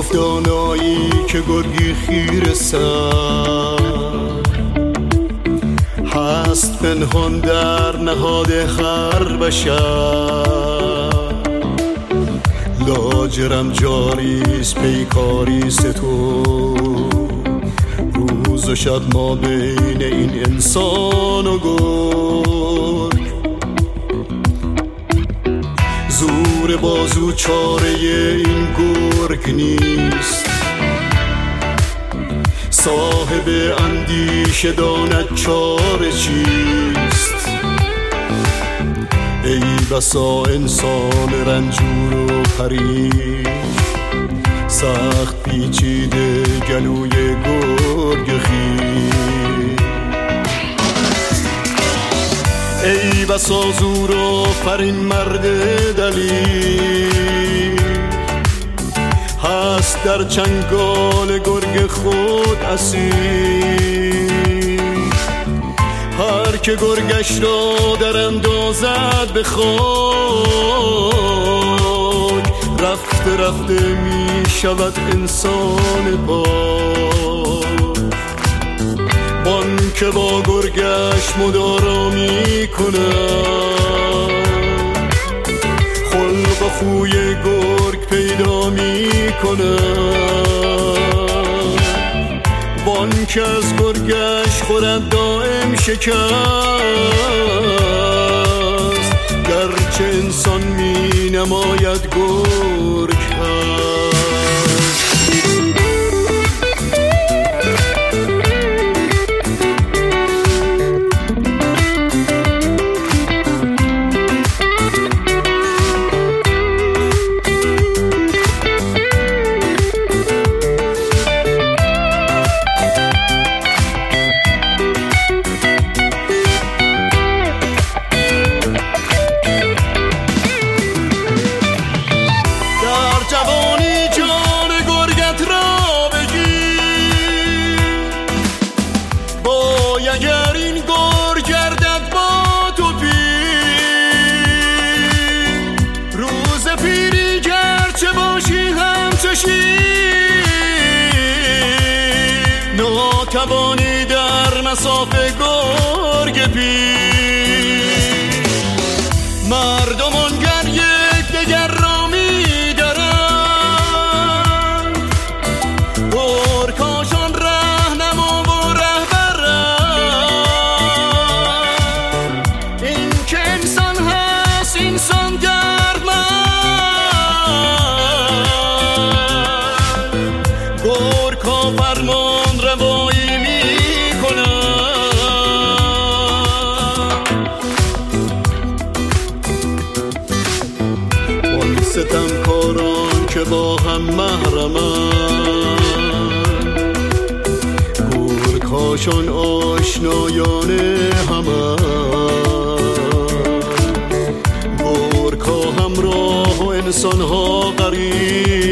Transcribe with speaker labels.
Speaker 1: گفت دانایی که گرگی خیره سر هست پنهان در نهاد هر بشر. لاجرم جاریست پیکاریست تو، روز و شب ما بین این انسان و گرگ. زور بازو چاره این گرگ نیست، صاحب اندیشه داند چاره چیست. ای بسا انسان رنجور و پریش، سخت پیچیده گلوی گرگ خویش. ای بسا زور و فرین مرد دلیر، هست در چنگال گرگ خود اسیر. هر که گرگش را در اندازد به خاک، رفته رفته می شود انسان پاک. بان که با گرگش مدارا می کند، خلق و خوی گرگ پیدا می کند. بان که از گرگش خورد دائم شکست، گرچه انسان می نماید گرگ هست. اگر این گرگ گردد با تو پیر، روز پیری گرچه باشی همچو شیر، ناتوانی در مسافه گرگ پیر. مردمان گر یک دگر را می دارند، گرگ‌هاشان رهنما و این که انسان هست انسان دردمند، گرگ‌ها فرمان روایی می کنند. وان ستمکاران که با هم محرمند، گرگ‌هاشان آشنایان همند. گرگ‌ها همراه و انسان‌ها غریب،